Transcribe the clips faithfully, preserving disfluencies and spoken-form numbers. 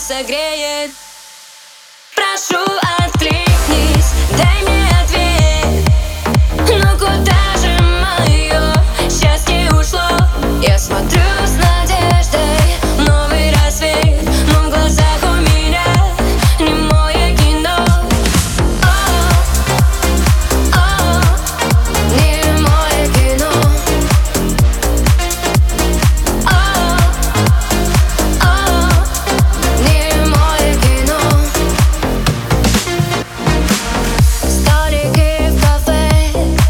согреет. Прошу, откликнись, дай мне ответ. Ну куда же мое счастье ушло? Я смотрю с надеждой в новый рассвет, но в глазах у меня немое кино. О, о, немое кино. О, о, немое кино. Столики в кафе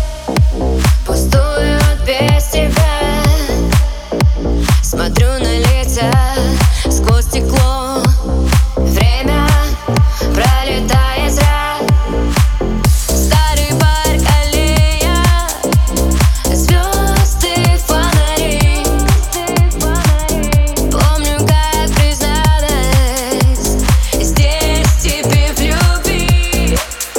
пустуют без тебя. Смотрю на лица сквозь стекло. Время пролетает зря. Старый парк, аллея, звезды, фонари. Помню, как призналась здесь тебе в любви.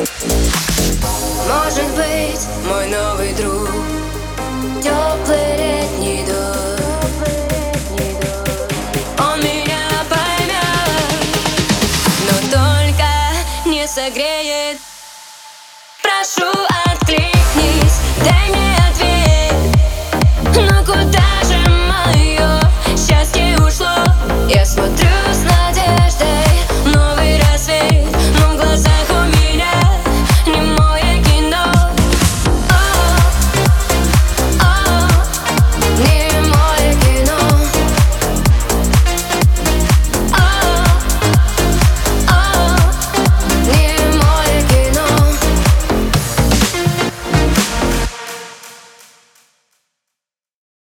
Может быть, мой новый друг, теплый летний дождь. Он меня поймет, но только не согреет. Прошу, откликнись, дай мне ответ. Ну куда же мое счастье ушло? Я смотрю с